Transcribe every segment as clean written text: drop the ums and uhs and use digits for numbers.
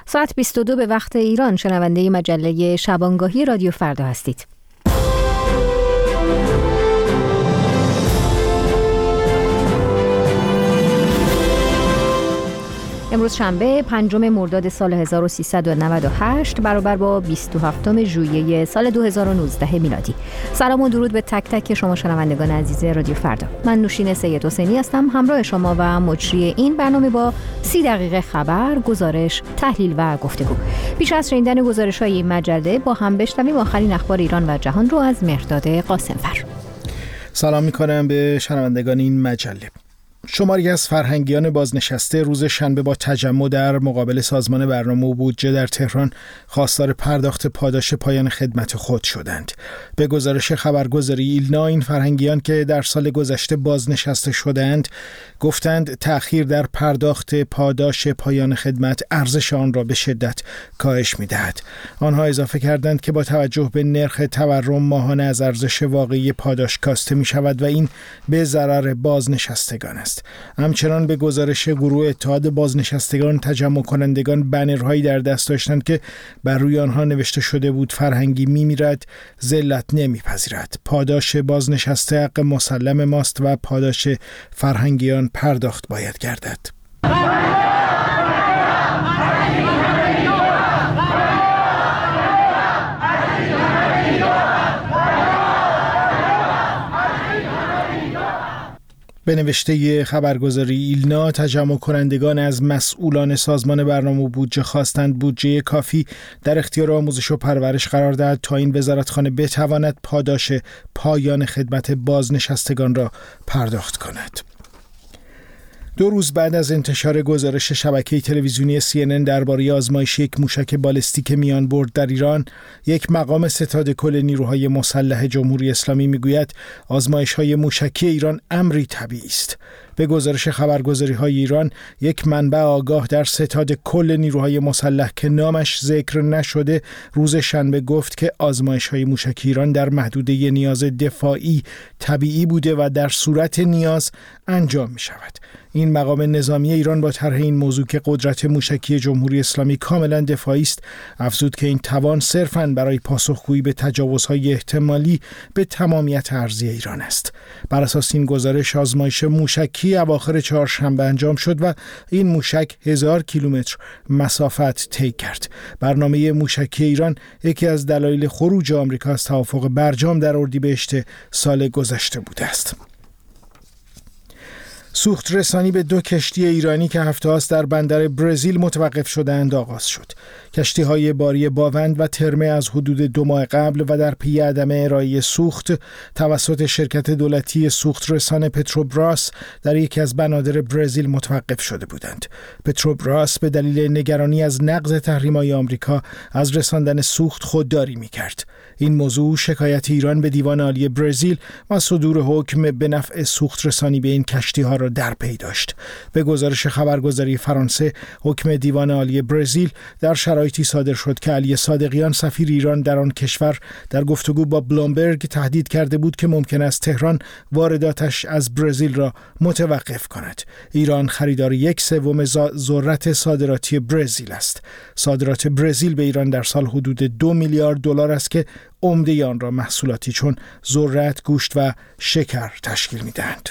ساعت 22 به وقت ایران شنونده مجله شبانگاهی رادیو فردا هستید. امروز شنبه 5 مرداد سال 1398 برابر با 27 ژوئیه سال 2019 میلادی. سلام و درود به تک تک شما شنوندگان عزیز رادیو فردا. من نوشین سید حسینی هستم، همراه شما و مجری این برنامه با 30 دقیقه خبر، گزارش، تحلیل و گفتگو. پیش از شنیدن گزارش‌های این مجله با هم بشنویم آخرین اخبار ایران و جهان رو از مهرداد قاسم‌فر. سلام می‌کنم به شنوندگان این مجله. شماری از فرهنگیان بازنشسته روز شنبه با تجمع در مقابل سازمان برنامه و بودجه در تهران خواستار پرداخت پاداش پایان خدمت خود شدند. به گزارش خبرگزاری ایلنا، این فرهنگیان که در سال گذشته بازنشسته شدند گفتند تأخیر در پرداخت پاداش پایان خدمت ارزش آن را به شدت کاهش می‌دهد. آنها اضافه کردند که با توجه به نرخ تورم ماهانه از ارزش واقعی پاداش کاسته می‌شود و این به ضرر بازنشستگان است. همچنان به گزارش گروه اتحاد بازنشستگان، تجمع کنندگان بنرهایی در دست داشتند که بر روی آنها نوشته شده بود فرهنگی میمیرد، ذلت نمیپذیرد. پاداش بازنشسته حق مسلم ماست و پاداش فرهنگیان پرداخت باید گردد. به نوشته خبرگزاری ایلنا، تجمع کنندگان از مسئولان سازمان برنامه و بودجه خواستند بودجه کافی در اختیار آموزش و پرورش قرار دهد تا این وزارتخانه بتواند پاداش پایان خدمت بازنشستگان را پرداخت کند. 2 روز بعد از انتشار گزارش شبکه تلویزیونی CNN درباره آزمایش یک موشک بالستیک میان برد در ایران، یک مقام ستاد کل نیروهای مسلح جمهوری اسلامی میگوید آزمایش‌های موشکی ایران امری طبیعی است. به گزارش خبرگزاری‌های ایران، یک منبع آگاه در ستاد کل نیروهای مسلح که نامش ذکر نشده روز شنبه گفت که آزمایش‌های موشکی ایران در محدوده نیاز دفاعی طبیعی بوده و در صورت نیاز انجام می‌شود. این مقام نظامی ایران با طرح این موضوع که قدرت موشکی جمهوری اسلامی کاملا دفاعی است، افزود که این توان صرفاً برای پاسخگویی به تجاوزهای احتمالی به تمامیت ارضی ایران است. بر اساس این گزارش، آزمایش موشکی اواخر چهارشنبه انجام شد و این موشک 1000 کیلومتر مسافت طی کرد. برنامه موشکی ایران یکی از دلایل خروج آمریکا از توافق برجام در اردیبهشت سال گذشته بوده است. سوخت رسانی به 2 کشتی ایرانی که هفته‌هاست در بندر برزیل متوقف شده‌اند آغاز شد. کشتی‌های باری باوند و ترمه از حدود 2 ماه قبل و در پی عدم ارائه سوخت توسط شرکت دولتی سوخت رسان پتروبراس در یکی از بنادر برزیل متوقف شده بودند. پتروبراس به دلیل نگرانی از نقض تحریم‌های آمریکا از رساندن سوخت خودداری می‌کرد. این موضوع شکایت ایران به دیوان عالی برزیل و صدور حکم به نفع سوخت رسانی به این کشتی‌ها را در پی داشت. به گزارش خبرگزاری فرانسه، حکم دیوان عالی برزیل در شرایطی صادر شد که علی صادقیان سفیر ایران در آن کشور در گفتگو با بلومبرگ تهدید کرده بود که ممکن است تهران وارداتش از برزیل را متوقف کند. ایران خریدار 1/3 ذرت صادراتی برزیل است. صادرات برزیل به ایران در سال حدود 2 میلیارد دلار است که عمده آن را محصولاتی چون ذرت، گوشت و شکر تشکیل می‌دهند.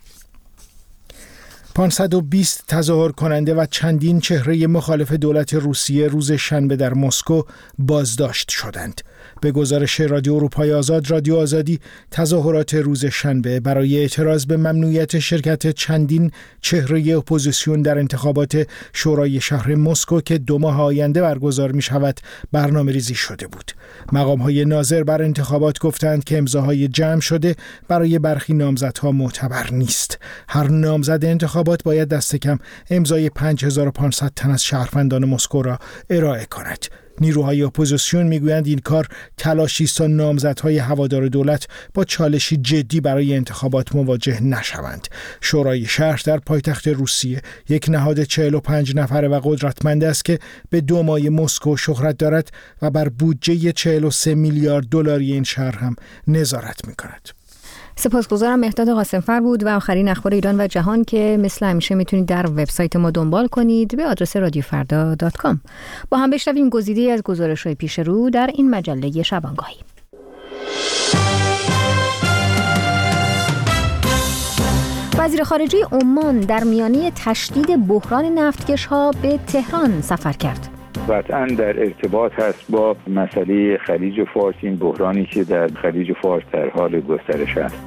520 تظاهر کننده و چندین چهره مخالف دولت روسیه روز شنبه در مسکو بازداشت شدند. به گزارش رادیو اروپای آزاد، رادیو آزادی، تظاهرات روز شنبه برای اعتراض به ممنوعیت شرکت چندین چهره اپوزیسیون در انتخابات شورای شهر مسکو که 2 ماه آینده برگزار می شود برنامه‌ریزی شده بود. مقام‌های ناظر بر انتخابات گفتند که امضاهای جمع شده برای برخی نامزدها معتبر نیست. هر نامزد انتخابات باید دست کم امضای 5500 تن از شهروندان مسکو را ارائه کند. نیروهای اپوزیسیون میگویند این کار تلاشی است تا نامزدهای هوادار دولت با چالشی جدی برای انتخابات مواجه نشوند. شورای شهر در پایتخت روسیه یک نهاد 45 نفره و قدرتمند است که به 2 مایه مسکو شهرت دارد و بر بودجه 43 میلیارد دلاری این شهر هم نظارت میکند. سپاسگزارم. مهداد قاسمفر بود و آخرین اخبار ایران و جهان که مثل همیشه میتونید در وبسایت ما دنبال کنید به آدرس رادیوفردا.com. با هم بشنویم گزیده‌ای از گزارش‌های پیش رو در این مجله شبانگاهی. وزیر خارجه عمان در میانه تشدید بحران نفتکش‌ها به تهران سفر کرد. قطعاً در ارتباط هست با مسئله خلیج فارس، این بحرانی که در خلیج فارس در حال گسترش است.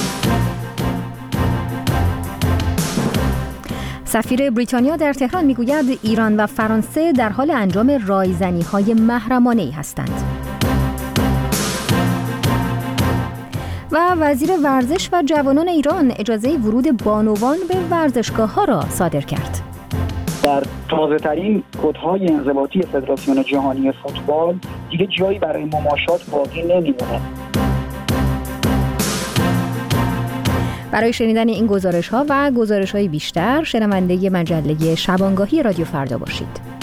سفیر بریتانیا در تهران میگوید ایران و فرانسه در حال انجام رایزنی‌های محرمانه‌ای هستند. و وزیر ورزش و جوانان ایران اجازه ورود بانوان به ورزشگاه‌ها را صادر کرد. در تازه‌ترین کدهای انضباطی فدراسیون جهانی فوتبال دیگه جایی برای مماشات باقی نمیمونه. برای شنیدن این گزارش‌ها و گزارش‌های بیشتر شنونده مجله شبانگاهی رادیو فردا باشید.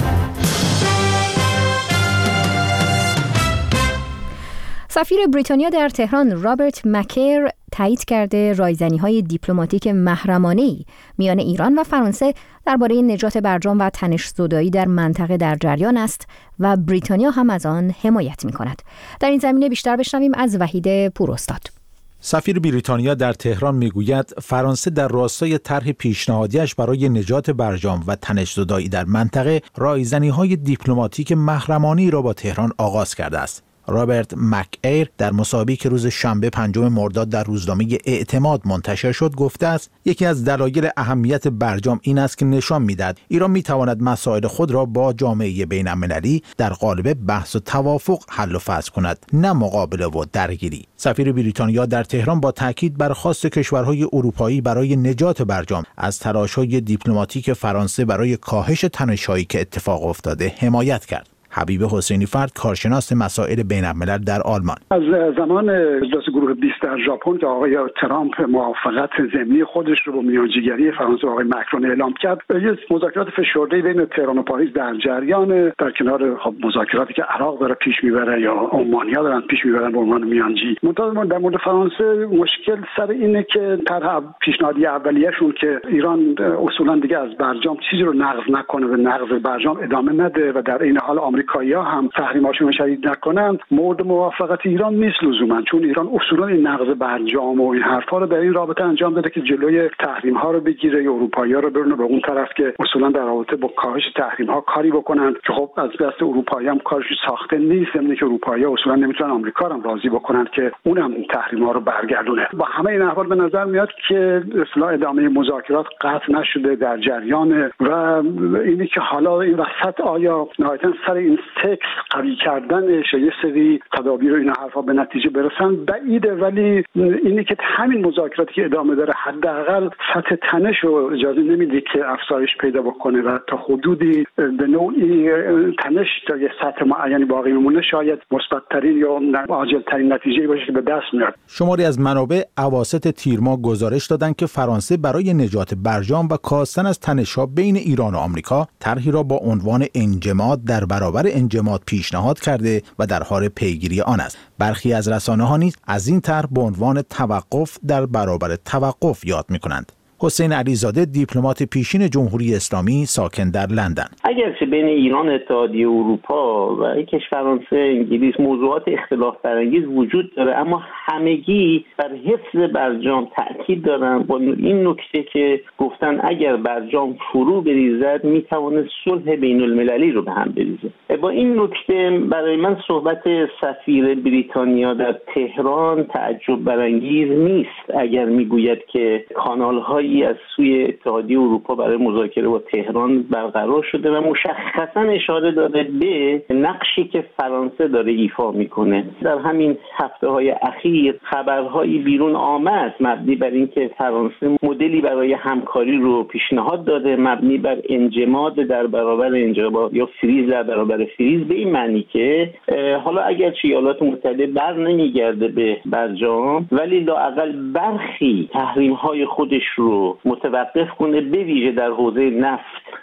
سفیر بریتانیا در تهران رابرت مکر تایید کرده رایزنی‌های دیپلماتیک محرمانه‌ای میان ایران و فرانسه درباره نجات برجام و تنش‌زدایی در منطقه در جریان است و بریتانیا هم از آن حمایت می‌کند. در این زمینه بیشتر بشنویم از وحید پوراستاد. سفیر بریتانیا در تهران میگوید فرانسه در راستای طرح پیشنهادیش برای نجات برجام و تنش‌زدایی در منطقه رایزنی‌های دیپلماتیک محرمانه‌ای را با تهران آغاز کرده است. رابرت مکایر در مصاحبه‌ای که روز شنبه 5 مرداد در روزنامه اعتماد منتشر شد گفته است یکی از دلایل اهمیت برجام این است که نشان می‌دهد ایران می‌تواند مسائل خود را با جامعه بین‌المللی در قالب بحث و توافق حل و فصل کند، نه مقابله و درگیری. سفیر بریتانیا در تهران با تاکید بر خواست کشورهای اروپایی برای نجات برجام از تلاش‌های دیپلماتیک فرانسه برای کاهش تنش‌هایی که اتفاق افتاده حمایت کرد. حبیب حسینی فرد کارشناس مسائل بین‌الملل در آلمان: از زمان اجلاس گروه 20 در ژاپن که آقای ترامپ موافقت ضمنی خودش رو با میانجیگری فرانسه و آقای مکرون اعلام کرد، یه مذاکرات فشرده بین تهران و پاریس در جریان، در کنار مذاکراتی که عراق داره پیش میبره یا عمانی‌ها دارن پیش میبرن به عنوان میانجی. منتها در مورد فرانسه مشکل سر اینه که طرح پیشنهادی اولیه‌شون که ایران اصولا دیگه از برجام چیزی رو نقض نکنه و نقض برجام ادامه نده و در این حال آمریکایی‌ها هم تحریم‌هاشون شدید نکنن، مورد موافقت ایران نیست لزوما، چون ایران اصولا این نقض برجام و این حرفا رو در این رابطه انجام داده که جلوی تحریم‌ها رو بگیره یا اروپایی‌ها رو برونه به اون طرف که اصولا در رابطه با کاهش تحریم‌ها کاری بکنن که خب از دست اروپایی هم کارش ساخته نیست، یعنی که اروپایی‌ها اصولا نمیتونن آمریکا رو راضی بکنن که اونم این تحریم‌ها رو برگردونه. با همه این احوال به نظر میاد که اصلا ادامه مذاکرات قطع نشده، در جریان و اینی که حالا این وسط آیا نهایتاً سر این تکس قوی کردنش یه سری تدابیر و این حرفا به نتیجه برسن بعیده، ولی اینی که همین مذاکراتی که ادامه داره حداقل سطح تنش رو اجازه نمیده که افزایش پیدا بکنه و تا حدودی به نوعی تنش تا یه سطح معینی باقی میمونه، شاید مثبت‌ترین یا عاجل‌ترین نتیجه‌ای باشه که به دست میاد. شماری از منابع اواسط تیر ماه گزارش دادند که فرانسه برای نجات برجام و کاستن از تنش‌ها بین ایران و آمریکا طرحی را با عنوان انجماد در برابر انجماد پیشنهاد کرده و در حال پیگیری آن است. برخی از رسانه‌ها نیز از این طرح به عنوان توقف در برابر توقف یاد می‌کنند. حسین علیزاده دیپلمات پیشین جمهوری اسلامی ساکن در لندن: اگرچه بین ایران، اتحادیه اروپا و کشور فرانسه، انگلیس موضوعات اختلاف برانگیز وجود داره، اما همگی بر حفظ برجام تاکید دارن با این نکته که گفتن اگر برجام فرو بریزد میتونه صلح بین المللی رو به هم بریزه. با این نکته برای من صحبت سفیر بریتانیا در تهران تعجب برانگیز نیست اگر میگوید که کانال‌های از سوی اتحادیه اروپا برای مذاکره با تهران برقرار شده و مشخصا اشاره داره به نقشی که فرانسه داره ایفا میکنه. در همین هفته‌های اخیر خبرهایی بیرون آمد مبنی بر اینکه فرانسه مدلی برای همکاری رو پیشنهاد داده مبنی بر انجماد در برابر انجماد یا فریز در برابر فریز، به این معنی که حالا اگر ایالات متحده بر نمیگرده به برجام ولی لااقل برخی تحریم‌های خودش رو متوقف کنه، به ویژه در حوزه نفت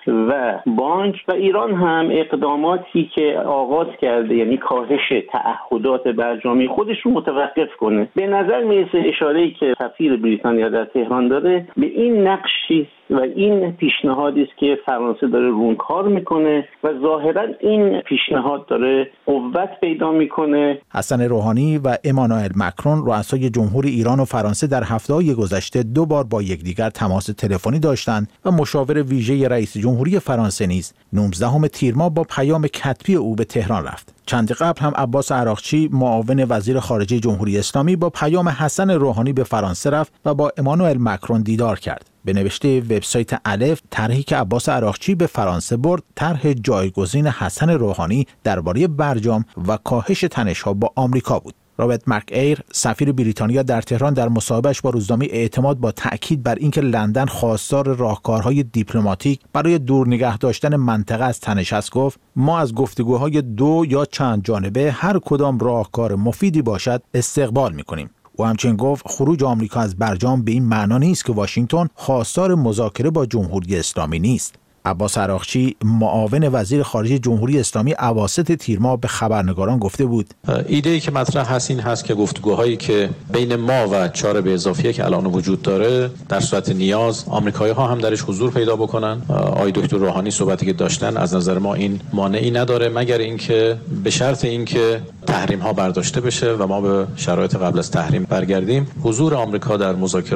و بانک و ایران هم اقداماتی که آغاز کرده، یعنی کاهش تعهدات برجامی خودش رو متوقف کنه. به نظر میرسه اشاره‌ای که سفیر بریتانیا در تهران داره به این نقشی و این پیشنهادی است که فرانسه داره رون کار میکنه و ظاهرا این پیشنهاد داره قوت پیدا میکنه. حسن روحانی و امانوئل مکرون رؤسای جمهور ایران و فرانسه در هفته‌های گذشته 2 بار با یکدیگر تماس تلفنی داشتند و مشاور ویژه رئیس جمهوری فرانسه نیز 19 تیر ماه با پیام کتبی او به تهران رفت. چندی قبل هم عباس عراقچی معاون وزیر خارجه جمهوری اسلامی با پیام حسن روحانی به فرانسه رفت و با امانوئل مکرون دیدار کرد. به نوشته وبسایت الف، طرحی که عباس عراقچی به فرانسه برد طرح جایگزین حسن روحانی درباره برجام و کاهش تنش‌ها با آمریکا بود. رابرت مک‌ایر، سفیر بریتانیا در تهران، در مصاحبه‌اش با روزنامه اعتماد با تأکید بر اینکه لندن خواستار راهکارهای دیپلماتیک برای دور نگه داشتن منطقه از تنش است، گفت: ما از گفتگوهای 2 یا چند جانبه هر کدام راهکار مفیدی باشد استقبال می‌کنیم. او همچنین گفت خروج آمریکا از برجام به این معنا نیست که واشنگتن خواستار مذاکره با جمهوری اسلامی نیست. عباس عراقچی، معاون وزیر خارجه جمهوری اسلامی، اواسط تیر ماه به خبرنگاران گفته بود: ایده‌ای که مطرح هست این هست که گفتگوهایی که بین ما و 4 به اضافه که الان وجود داره در صورت نیاز آمریکایی‌ها هم درش حضور پیدا بکنن. آقای دکتر روحانی صحبتی که داشتن از نظر ما این مانعی نداره، مگر اینکه به شرط اینکه تحریم‌ها برداشته بشه و ما به شرایط قبل از تحریم برگردیم. حضور آمریکا در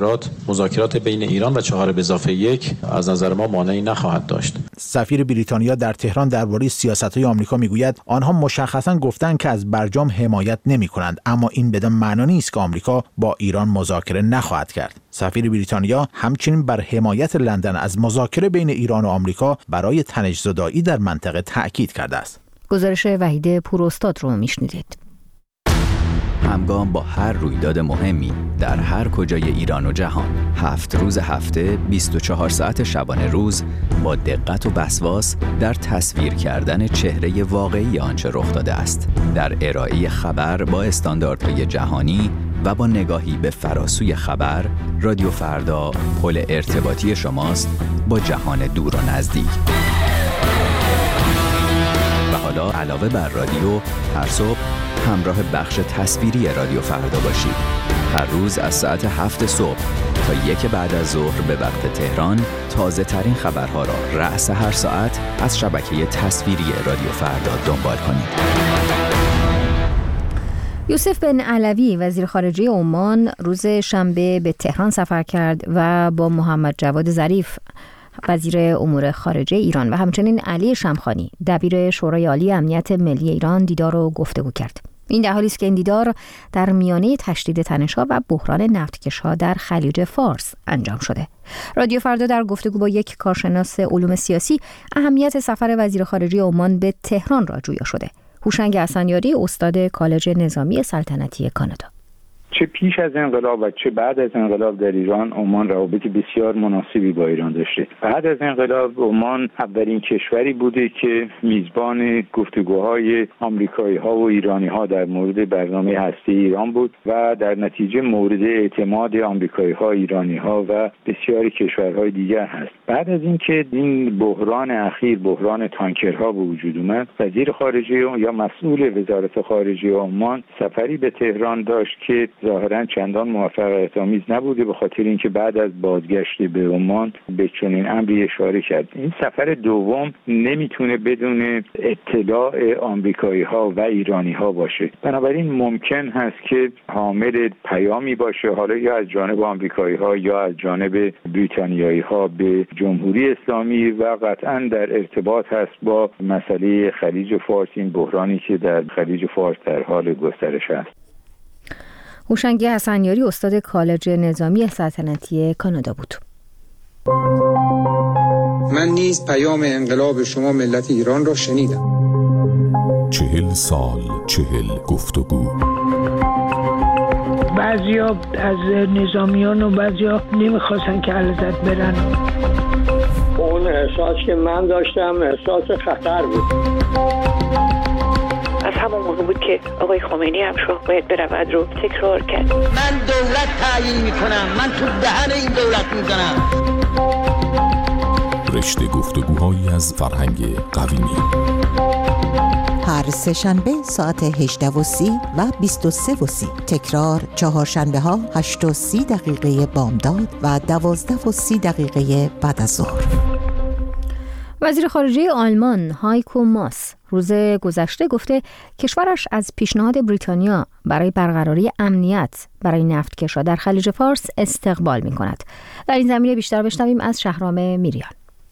مذاکرات بین ایران و 4 به اضافه 1 از نظر ما مانعی نخواهد داشت. سفیر بریتانیا در تهران درباره سیاست‌های آمریکا میگوید آنها مشخصاً گفتند که از برجام حمایت نمی‌کنند، اما این بدان معنا نیست که آمریکا با ایران مذاکره نخواهد کرد. سفیر بریتانیا همچنین بر حمایت لندن از مذاکره بین ایران و آمریکا برای تنش‌زدایی در منطقه تأکید کرده است. گزارش وحید پوراستاد رو میشنیدید. همگام با هر رویداد مهمی در هر کجای ایران و جهان، 7 روز هفته، 24 ساعت شبانه روز، با دقت و وسواس در تصویر کردن چهره واقعی آنچه رخ داده است، در ارائه خبر با استانداردهای جهانی و با نگاهی به فراسوی خبر، رادیو فردا پل ارتباطی شماست با جهان دور و نزدیک. و حالا علاوه بر رادیو، هر صبح همراه بخش تصویری رادیو فردا باشید. هر روز از ساعت 7 صبح تا 1 بعد از ظهر به وقت تهران، تازه ترین خبرها را رأس هر ساعت از شبکه تصویری رادیو فردا دنبال کنید. یوسف بن علوی، وزیر خارجه عمان، روز شنبه به تهران سفر کرد و با محمد جواد ظریف، وزیر امور خارجه ایران، و همچنین علی شمخانی، دبیر شورای عالی امنیت ملی ایران، دیدار و گفتگو کرد. این در حالی است که این دیدار در میانه تشدید تنش‌ها و بحران نفتکش‌ها در خلیج فارس انجام شده. رادیو فردا در گفتگو با یک کارشناس علوم سیاسی اهمیت سفر وزیر خارجه عمان به تهران را جویا شده. هوشنگ حسنیاری، استاد کالج نظامی سلطنتی کانادا: چه پیش از انقلاب و چه بعد از انقلاب در ایران، عمان روابط بسیار مناسبی با ایران داشته. بعد از انقلاب عمان اولین کشوری بوده که میزبان گفتگوهای آمریکایی‌ها و ایرانی‌ها در مورد برنامه هسته‌ای ایران بود و در نتیجه مورد اعتماد آمریکایی‌ها، ایرانی‌ها و بسیاری کشورهای دیگر هست. بعد از اینکه این بحران اخیر، بحران تانکرها به وجود اومد، وزیر خارجه یا مسئول وزارت خارجه عمان سفری به تهران داشت که ظاهراً چندان موفقیت‌آمیز نبوده، به خاطر اینکه بعد از بازگشت به عمان به چنین امری اشاره کرد. این سفر دوم نمیتونه بدون اطلاع آمریکایی‌ها و ایرانی‌ها باشه. بنابراین ممکن هست که حامل پیامی باشه، حالا یا از جانب آمریکایی‌ها یا از جانب بریتانیایی‌ها به جمهوری اسلامی، و قطعاً در ارتباط هست با مسئله خلیج فارس، این بحرانی که در خلیج فارس در حال گسترش است. هوشنگ حسنیاری، استاد کالج نظامی سلطنتی کانادا بود. من نیز پیام انقلاب شما ملت ایران را شنیدم. 40 سال 40 گفتگو. بعضیا از نظامیان و بعضیا نمیخواستن که علازت برن. اون احساس که من داشتم احساس خطر بود. از همون موقع بود که آقای خمینی هم شو باید برود رو تکرار کرد. من دولت تعیین میکنم، من تو دهن این دولت میزنم. رشته گفتگوهایی از فرهنگ قویمی. هر سه شنبه ساعت 18:30 و 23:30. تکرار چهارشنبه ها 8:30 بامداد و 12:30 بعد از ظهر. وزیر خارجه آلمان هایکو ماس روز گذشته گفته کشورش از پیشنهاد بریتانیا برای برقراری امنیت برای نفتکشا در خلیج فارس استقبال می‌کند. در این زمینه بیشتر بشنویم از شهرام میریان.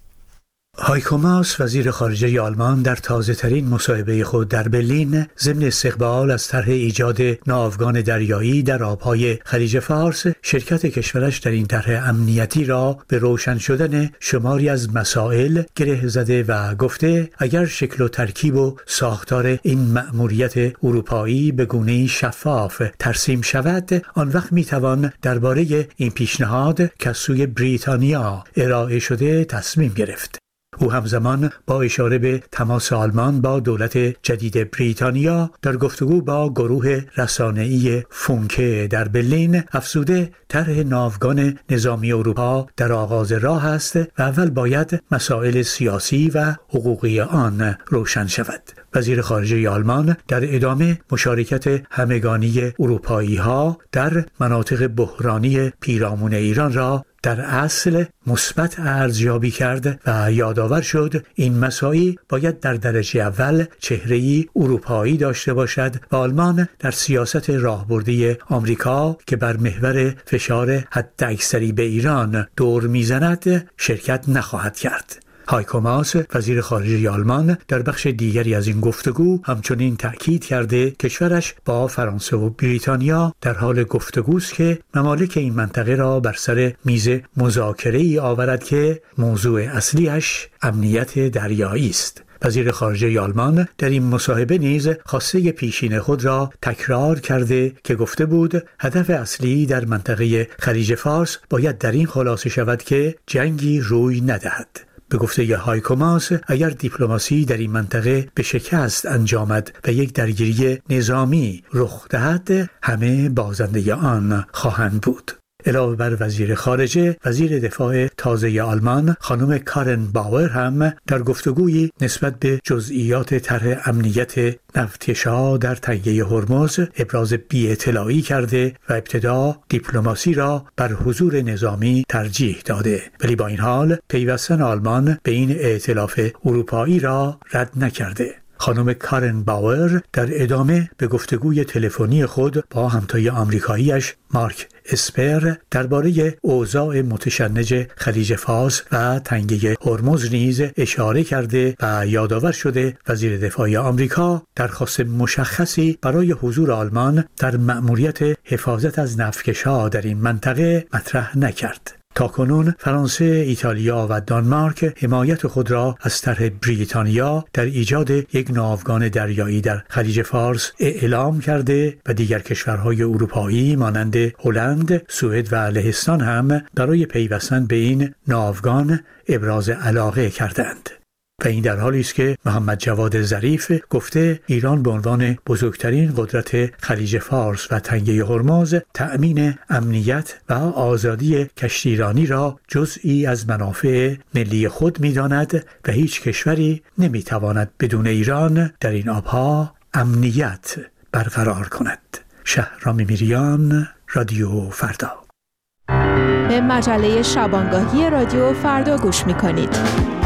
هایکو ماس وزیر خارجه آلمان در تازه‌ترین مصاحبه خود در برلین ضمن استقبال از طرح ایجاد ناوگان دریایی در آبهای خلیج فارس شرکت کشورش در این طرح امنیتی را به روشن شدن شماری از مسائل گره زده و گفته اگر شکل و ترکیب و ساختار این مأموریت اروپایی به گونه‌ای شفاف ترسیم شود آن وقت میتوان درباره این پیشنهاد که از سوی بریتانیا ارائه شده تصمیم گرفت. او همزمان با اشاره به تماس آلمان با دولت جدید بریتانیا در گفتگو با گروه رسانه‌ای فونکه در برلین افزوده طرح ناوگان نظامی اروپا در آغاز راه است و اول باید مسائل سیاسی و حقوقی آن روشن شود. وزیر خارجه آلمان در ادامه مشارکت همگانی اروپایی‌ها در مناطق بحرانی پیرامون ایران را در اصل مثبت ارزیابی کرد و یادآور شد این مساعی باید در درجه اول چهره‌ای اروپایی داشته باشد و آلمان در سیاست راهبردی آمریکا که بر محور فشار حداکثری به ایران دور میزند شرکت نخواهد کرد. هایکو ماس وزیر خارجه آلمان در بخش دیگری از این گفتگو همچنین تأکید کرده کشورش با فرانسه و بریتانیا در حال گفتگوست که ممالک این منطقه را بر سر میز مذاکره‌ای آورد که موضوع اصلیش امنیت دریایی است. وزیر خارجه آلمان در این مصاحبه نیز خواسته پیشین خود را تکرار کرده که گفته بود هدف اصلی در منطقه خلیج فارس باید در این خلاصه شود که جنگی روی ندهد. به گفته هایکو ماس اگر دیپلماسی در این منطقه به شکست انجامد و یک درگیری نظامی رخ دهد همه بازنده آن خواهند بود. علاوه بر وزیر خارجه، وزیر دفاع تازه آلمان خانم کارن باور هم در گفتگویی نسبت به جزئیات طرح امنیت نفتکشا در تنگه هرمز ابراز بی‌اطلاعی کرده و ابتدا دیپلماسی را بر حضور نظامی ترجیح داده، ولی با این حال پیوستن آلمان به این ائتلاف اروپایی را رد نکرده. خانم کارن باور در ادامه به گفتگوی تلفنی خود با همتای آمریکاییش مارک اسپر درباره اوضاع متشنج خلیج فارس و تنگه هرمز نیز اشاره کرده و یادآور شده وزیر دفاع آمریکا درخواست مشخصی برای حضور آلمان در مأموریت حفاظت از نفتکشا در این منطقه مطرح نکرد. تاکنون فرانسه، ایتالیا و دانمارک حمایت خود را از طرح بریتانیا در ایجاد یک ناوگان دریایی در خلیج فارس اعلام کرده و دیگر کشورهای اروپایی مانند هلند، سوئد و لهستان هم برای پیوستن به این ناوگان ابراز علاقه کردند. و این در حالی است که محمد جواد ظریف گفته ایران به عنوان بزرگترین قدرت خلیج فارس و تنگه هرمز تأمین امنیت و آزادی کشتیرانی را جزئی از منافع ملی خود می‌داند و هیچ کشوری نمی‌تواند بدون ایران در این آبها امنیت برقرار کند. شهرام میریان، رادیو فردا. به مجله شبانگاهی رادیو فردا گوش می‌کنید.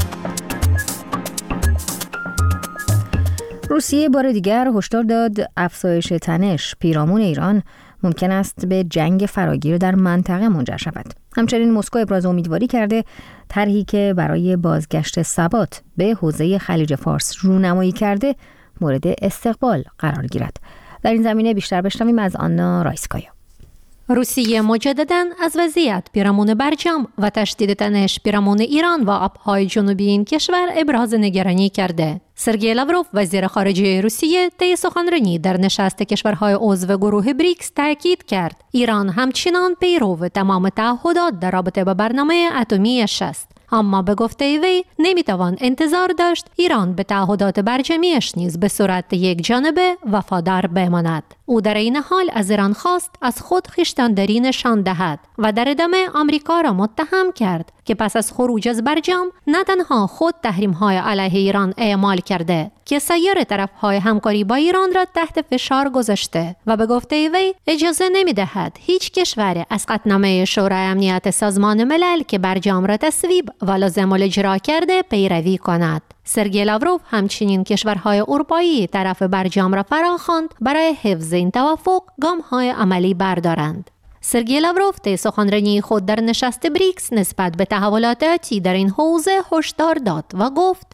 روسیه بار دیگر هشدار داد افزایش تنش پیرامون ایران ممکن است به جنگ فراگیر در منطقه منجر شود. همچنین مسکو ابراز امیدواری کرده طرحی که برای بازگشت ثبات به حوزه خلیج فارس رونمایی کرده مورد استقبال قرار گیرد. در این زمینه بیشتر بشنویم از آنا رایسکایا. روسیه مجدداً از وضعیت پیرامون برجام و تشدید تنش پیرامون ایران و آبهای جنوبی این کشور ابراز نگرانی کرده. سرگئی لاوروف وزیر خارجه روسیه طی سخنرانی در نشست کشورهای عضو گروه بریکس تاکید کرد ایران همچنان پیرو تمام تعهدات در رابطه با برنامه اتمیش است. اما به گفته وی نمیتوان انتظار داشت ایران به تعهدات برجامیش نیز به صورت یک جانبه وفادار بماند. او در این حال از ایران خواست از خود خویشتن‌داری نشان دهد و در ادامه آمریکا را متهم کرد که پس از خروج از برجام نه تنها خود تحریم‌های علیه ایران اعمال کرده که سایر طرف‌های همکاری با ایران را تحت فشار گذاشته و به گفته وی اجازه نمی‌دهد هیچ کشوری از قطعنامه شورای امنیت سازمان ملل که برجام را تصویب و لازم الاجرا کرده پیروی کند. سرگئی لاوروف همچنین کشورهای اروپایی طرف برجام را فراخواند برای حفظ این توافق گام‌های عملی بردارند. سرگئی لاوروف طی سخنرانی خود در نشست بریکس نسبت به تحولات آتی در این حوزه هشدار داد و گفت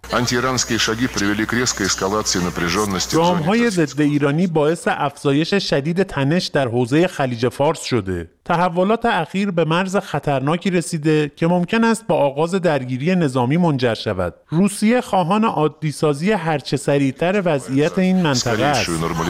گام‌های ضد ایرانی باعث افزایش شدید تنش در حوزه خلیج فارس شده. تحولات اخیر به مرز خطرناکی رسیده که ممکن است به آغاز درگیری نظامی منجر شود. روسیه خواهان عادی‌سازی هرچه سریعتر وضعیت این منطقه است.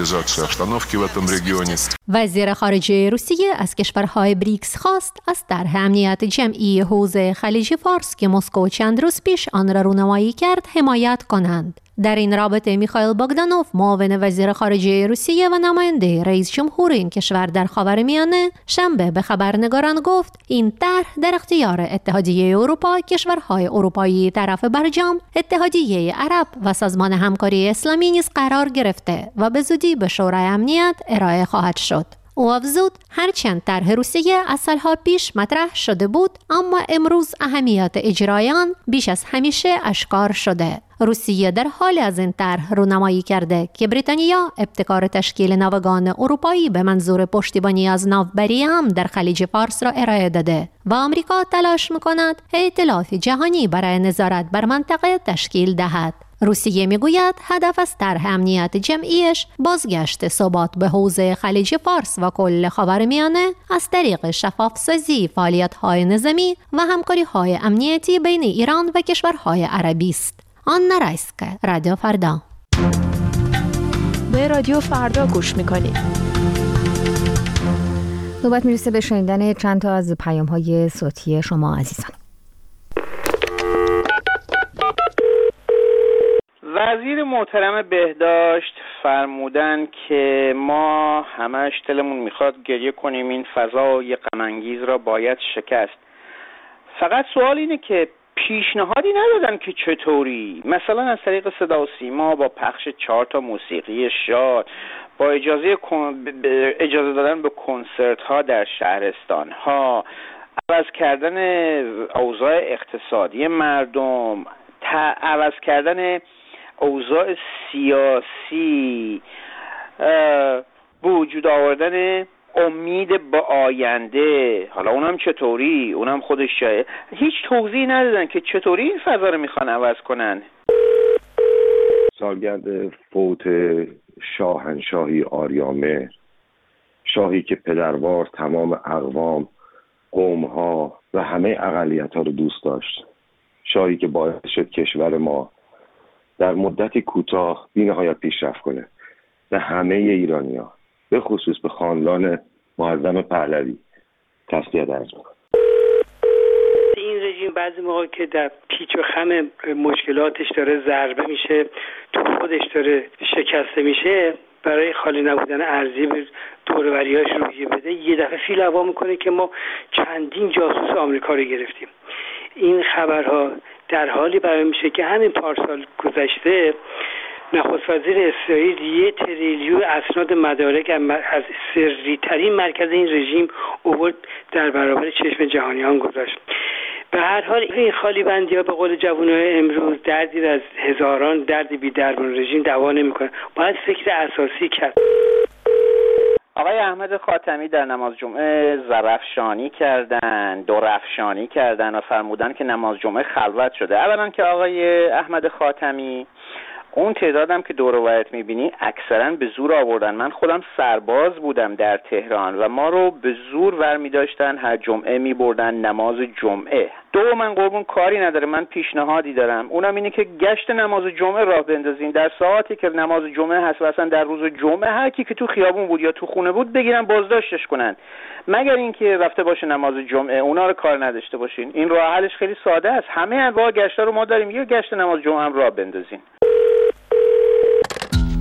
وزیر خارجه روسیه از کشورهای بریکس خواست از طرح امنیت جمعی حوزه خلیج فارس که مسکو چند روز پیش آن را رونمایی کرد حمایت کنند. در این رابطه میخائیل بogdanov معاون وزیر خارجه روسیه و نماینده رئیس جمهور این کشور در خاورمیانه شنبه به خبرنگاران گفت این طرح در اختیار اتحادیه اروپا، کشورهای اروپایی طرف برجام، اتحادیه عرب و سازمان همکاری اسلامی نیز قرار گرفته و به زودی به شورای امنیت ارائه خواهد شد. او افزود هرچند طرح روسیه از سالها پیش مطرح شده بود اما امروز اهمیت اجرای آن بیش از همیشه اشکار شده. روسیه در حال از این طرح رونمایی کرده که بریتانیا ابتکار تشکیل ناوگان اروپایی به منظور پشتیبانی از ناوبری امن در خلیج فارس را ارائه داده و آمریکا تلاش می‌کند ائتلاف جهانی برای نظارت بر منطقه تشکیل دهد. روسیه میگوید هدف از طرح امنیت جمعیش بازگشت ثبات به حوزه خلیج فارس و کل خاورمیانه از طریق شفاف‌سازی فعالیت‌های نظامی و همکاری‌های امنیتی بین ایران و کشورهای عربی است. آنا رایسکا، رادیو فردا. به رادیو فردا گوش میکنید. نوبت میرسه به شنیدن چند تا از پیام‌های صوتی شما عزیزان. وزیر محترم بهداشت فرمودن که ما همش دلمون میخواد گریه کنیم، این فضای غم انگیز را باید شکست. فقط سوال اینه که پیشنهادی ندادن که چطوری، مثلا از طریق صدا و سیما با پخش 4 تا موسیقی شاد، با اجازه دادن به کنسرت ها در شهرستان ها، عوض کردن اوضاع اقتصادی مردم، عوض کردن اوضاع سیاسی، وجود آوردن امید با آینده. حالا اونم چطوری، اونم خودش شاید هیچ توضیح ندادن که چطوری این فضا رو میخوان عوض کنن. سالگرد فوت شاهنشاهی آریامه، شاهی که پدروار تمام اقوام، قومها و همه اقلیت‌ها رو دوست داشت، شاهی که باعث شد کشور ما در مدتی کوتاه بی‌نهایت پیشرفت کنه. به همه ایرانی‌ها، به خصوص به خاندان معظم پهلوی تسلیت عرض می‌کنم. این رژیم بعضی موقع که در پیچ و خم مشکلاتش داره ضربه میشه، تو خودش داره شکسته میشه، برای خالی نبودن ارزی به دوروریاش روحیه بده، یه دفعه فیل هوا میکنه که ما چندین جاسوس آمریکا رو گرفتیم. این خبرها در حالی برای میشه که همین پارسال گذشته نخست وزیر اسرائیل 1 تریلیون اسناد مدارک از سری ترین مرکز این رژیم آورد در برابر چشم جهانیان گذاشت. به هر حال این خالی بندی ها به قول جوانای امروز دردی از هزاران درد بی درمان رژیم دوا نمیکنه. باید فکر اساسی کرد. آقای احمد خاتمی در نماز جمعه زرافشانی کردن، دورافشانی کردن و فرمودن که نماز جمعه خلوت شده. اولا که آقای احمد خاتمی، اون تعدادم که دور و برت میبینی اکثرا به زور آوردن. من خودم سرباز بودم در تهران و ما رو به زور ور داشتن، هر جمعه میبردن نماز جمعه. من قربون کاری نداره، من پیشنهادی دارم، اونم اینه که گشت نماز جمعه راه بندازین در ساعتی که نماز جمعه هست و اصلا در روز جمعه هر کی که تو خیابون بود یا تو خونه بود بگیرن بازداشتش کنن، مگر اینکه رفته باشه نماز جمعه. اونا رو کار نداشته باشین. این راه حلش خیلی ساده است. همه انواع گشتا رو ما داریم، یه گشت نماز جمعه هم راه بندازین.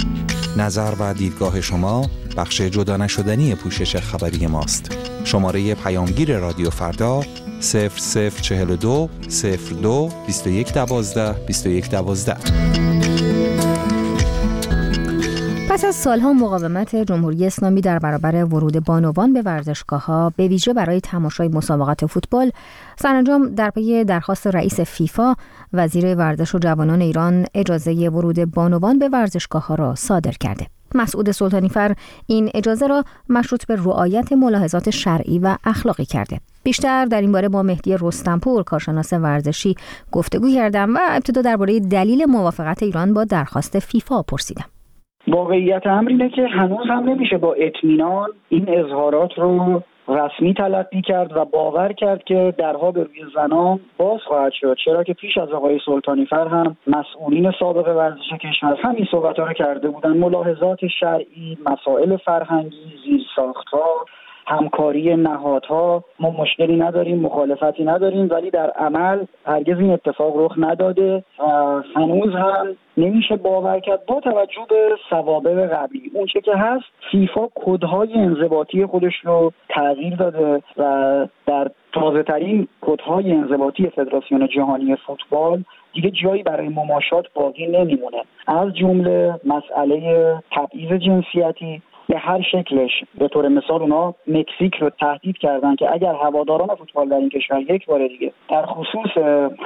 نظر و دیدگاه شما بخش جدا نشدنی پوشش خبری ماست. شماره پیامگیر رادیو فردا 0042 02 21 12 21 12. پس از سالها مقاومت جمهوری اسلامی در برابر ورود بانوان به ورزشگاه‌ها به ویژه برای تماشای مسابقات فوتبال، سرانجام در پی درخواست رئیس فیفا، وزیر ورزش و جوانان ایران اجازه ورود بانوان به ورزشگاه‌ها را صادر کرده. مسعود سلطانیفر این اجازه را مشروط به رعایت ملاحظات شرعی و اخلاقی کرده. بیشتر در این باره با مهدی رستمپور، کارشناس ورزشی، گفتگو کردم و ابتدا درباره دلیل موافقت ایران با درخواست فیفا پرسیدم. واقعیت امر اینه که هنوز هم نمیشه با اطمینان این اظهارات رو رسمی تلقی کرد و باور کرد که درها به روی زنان باز خواهد شد، چرا که پیش از آقای سلطانیفر هم مسئولین سابق ورزش کشور همین صحبت‌ها رو کرده بودن. ملاحظات شرعی، مسائل فرهنگی، زیرساخت‌ها، همکاری نهادها، ما مشکلی نداریم، مخالفتی نداریم، ولی در عمل هرگز این اتفاق رخ نداده و هنوز هم نمیشه باور کرد با توجه به سوابق قبلی. اون چه که هست، فیفا کدهای انضباطی خودش رو تغییر داده و در تازه ترین کدهای انضباطی فدراسیون جهانی فوتبال دیگه جایی برای مماشات باقی نمیمونه، از جمله مسئله تبعیض جنسیتی به هر شکلش. به طور مثال اونا مکزیک رو تهدید کردن که اگر هواداران فوتبال در این کشور یک بار دیگه در خصوص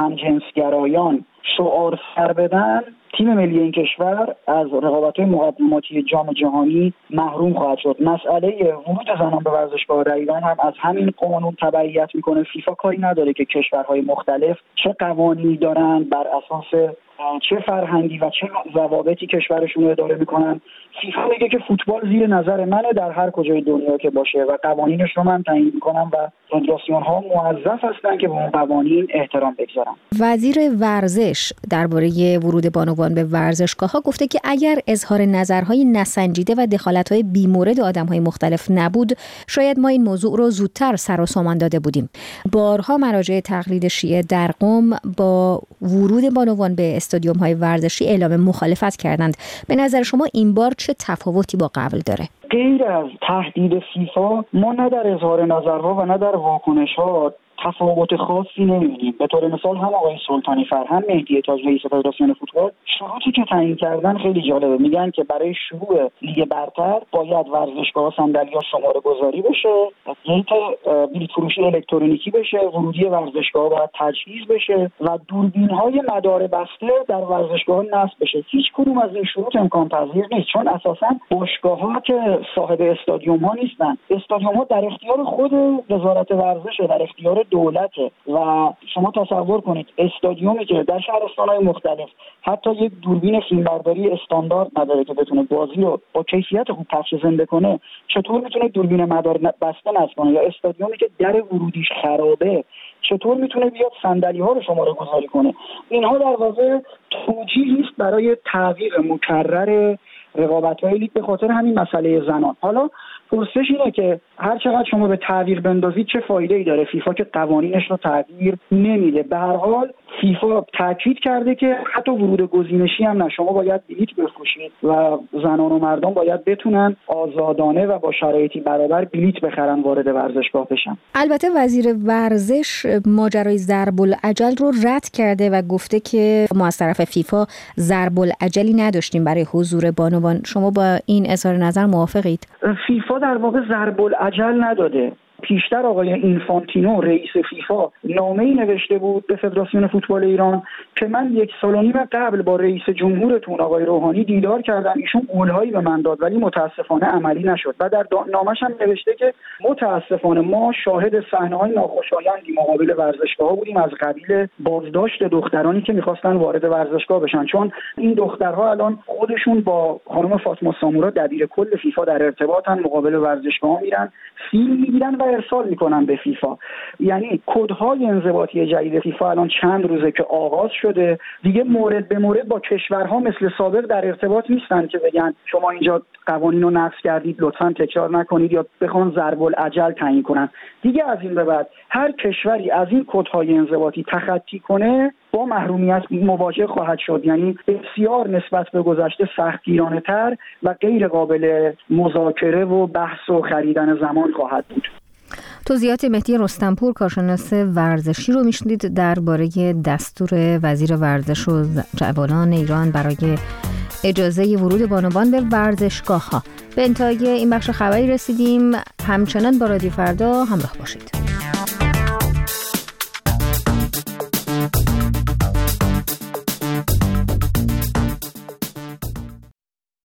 همجنسگرایان شعار سر بدن، تیم ملی این کشور از رقابت‌های مقدماتی جام جهانی محروم خواهد شد. مسئله ورود زنان به ورزشگاه در ایران هم از همین قانون تبعیت میکنه. فیفا کاری نداره که کشورهای مختلف چه قوانینی دارن، بر اساس چه فرهنگی و چه ضوابطی کشورشون رو اداره میکنن. فیفا میگه که فوتبال زیر نظر منه در هر کجای دنیا که باشه و قوانینش رو من تعیین میکنم و فدراسیون ها موظف هستن که به اون قوانین احترام بگذارن. وزیر ورزش درباره ورود بانوان به ورزشگاه‌ها گفته که اگر اظهار نظرهای نسنجیده و دخالت‌های بی‌مورد آدم‌های مختلف نبود، شاید ما این موضوع رو زودتر سر و سامان داده بودیم. بارها مراجع تقلید شیعه در قم با ورود بانوان به استادیوم‌های ورزشی اعلام مخالفت کردند. به نظر شما این بار چه تفاوتی با قبل داره؟ غیر از تهدید فیفا، ما نه در اظهار نظرها و نه در واکنش‌ها تفاوت خاصی نمی‌بینیم. به طور مثال هم آقای سلطانیفر هم مهدی تاج رئیس فدراسیون فوتبال شروطی که تعیین کردن خیلی جالبه. میگن که برای شروع لیگ برتر باید ورزشگاه صندلی‌ها شماره گذاری بشه، گیت بلیط فروشی الکترونیکی بشه، ورودی ورزشگاه باید تجهیز بشه و دوربین‌های مدار بسته در ورزشگاه نصب بشه. هیچ کدوم از این شروط امکان پذیر نیست، چون اساساً باشگاه‌ها که صاحب استادیوم‌ها نیستن. استادیوم‌ها در اختیار خود وزارت ورزش، در اختیار دولته و شما تصور کنید استادیومی که در شهرستان‌های مختلف حتی یک دوربین فیلمبرداری استاندارد نداره که بتونه بازی رو با کیفیت خوب پخش زنده کنه، چطور میتونه دوربین مدار بسته نصب کنه؟ یا استادیومی که در ورودیش خرابه چطور میتونه بیاد صندلی‌ها رو شماره گذاری کنه؟ اینها در واقع توجیهی است برای تعویق مکرر رقابت‌های لیگ به خاطر همین مسئله زنان. حالا پرسش اینه که هر چقدر شما به تعویق بندازید چه فایده‌ای داره؟ فیفا که قوانینش رو تغییر نمیده. به هر حال فیفا تاکید کرده که حتی ورود گزینشی هم نه، شما باید بلیط بفروشید و زنان و مردم باید بتونن آزادانه و با شرایطی برابر بلیط بخرن وارد ورزشگاه بشن. البته وزیر ورزش ماجرای ضرب العجل رو رد کرده و گفته که ما از طرف فیفا ضرب العجلی نداشتیم برای حضور بانوان. شما با این اظهار نظر موافقید؟ فیفا در واقع ضرب العجل نداده. پیشتر آقای اینفانتینو رئیس فیفا نامه‌ای نوشته بود به فدراسیون فوتبال ایران که من 1.5 سال قبل با رئیس جمهورتون آقای روحانی دیدار کردم، ایشون قولهایی به من داد ولی متاسفانه عملی نشد و در نامش هم نوشته که متاسفانه ما شاهد صحنه‌های ناخوشایندی مقابل ورزشگاه‌ها بودیم از قبیل بازداشت دخترانی که می‌خواستن وارد ورزشگاه بشن، چون این دخترها الان خودشون با خانم فاطمه سامورا دبیر کل فیفا در ارتباطن، مقابل ورزشگاه‌ها میرن، فیلم میگیرن و ارسال میکنن به فیفا. یعنی کدهای انضباطی جدید فیفا الان چند روزه که آغاز شده، دیگه مورد به مورد با کشورها مثل سابق در ارتباط نیستن که بگن شما اینجا قوانین رو نقض کردید لطفاً تکرار نکنید یا بخوان ضرب العجل تعیین کنن. دیگه از این به بعد هر کشوری از این کدهای انضباطی تخطی کنه با محرومیت مواجه خواهد شد. یعنی بسیار نسبت به گذشته سختگیرانه‌تر و غیر قابل مذاکره و بحث و خریدن زمان خواهد بود. توضیحات مهدی رستمپور کارشناس ورزشی رو میشنید درباره دستور وزیر ورزش و جوانان ایران برای اجازه ورود بانوان به ورزشگاه‌ها. به انتهای این بخش خبری رسیدیم. همچنان با رادیو فردا همراه باشید.